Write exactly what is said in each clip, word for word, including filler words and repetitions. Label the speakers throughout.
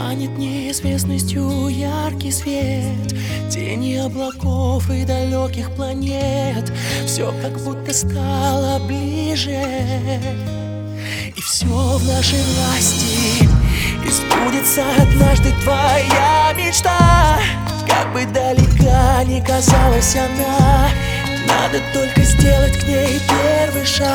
Speaker 1: манит неизвестностью яркий свет, тени облаков и далеких планет. Все как будто стало ближе, и все в нашей власти. И сбудется однажды твоя мечта. Как бы далека ни казалась она, надо только сделать к ней первый шаг.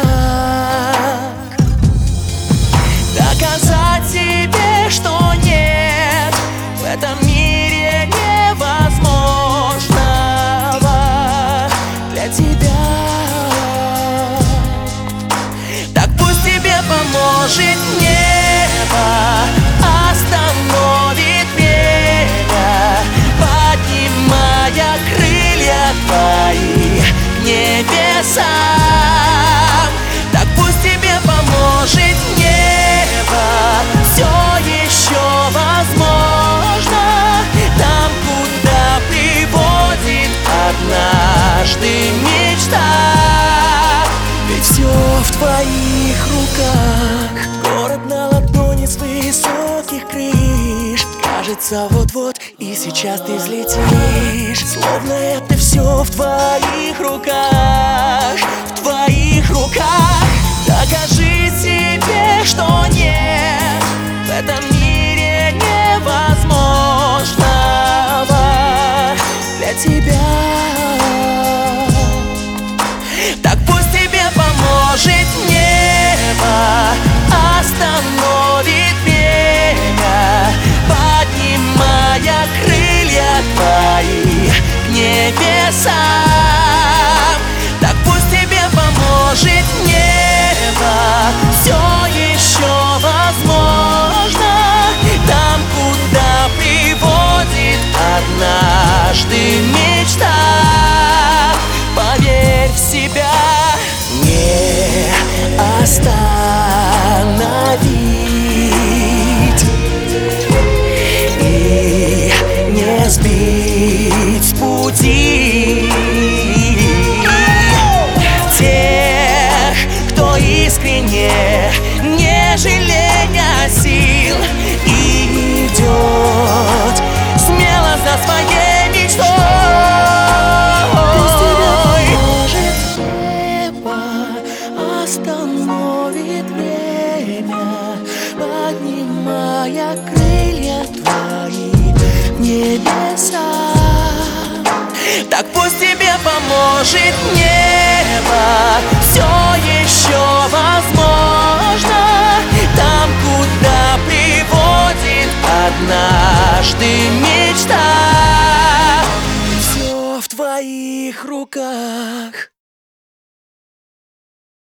Speaker 1: Доказать себе, что нет в этом мире невозможного для тебя. Так пусть тебе поможет небо, остановит время, поднимая крылья твои к небесам. Так пусть тебе поможет небо, все еще возможно, там, куда приводит однажды мечта. Ведь все в твоих руках, город на ладони с высоких крыш. Кажется, вот-вот и сейчас ты взлетишь, словно это все в твоих руках, в твоих руках. Докажи себе, что нет в этом мире невозможного для тебя. Так пусть тебе поможет небо, остановит время, поднимая крылья твои к небесам. Так пусть тебе поможет небо, все еще возможно, там, куда приводит однажды мечта. Поверь в себя, не остановить и не сбить с пути тех, кто искренне, не жалея сил, идет смело за своей мечтой. Остановит время, поднимая крылья твои в небеса. Так пусть тебе поможет небо, все еще возможно, там, куда приводит однажды мечта. Все в твоих руках.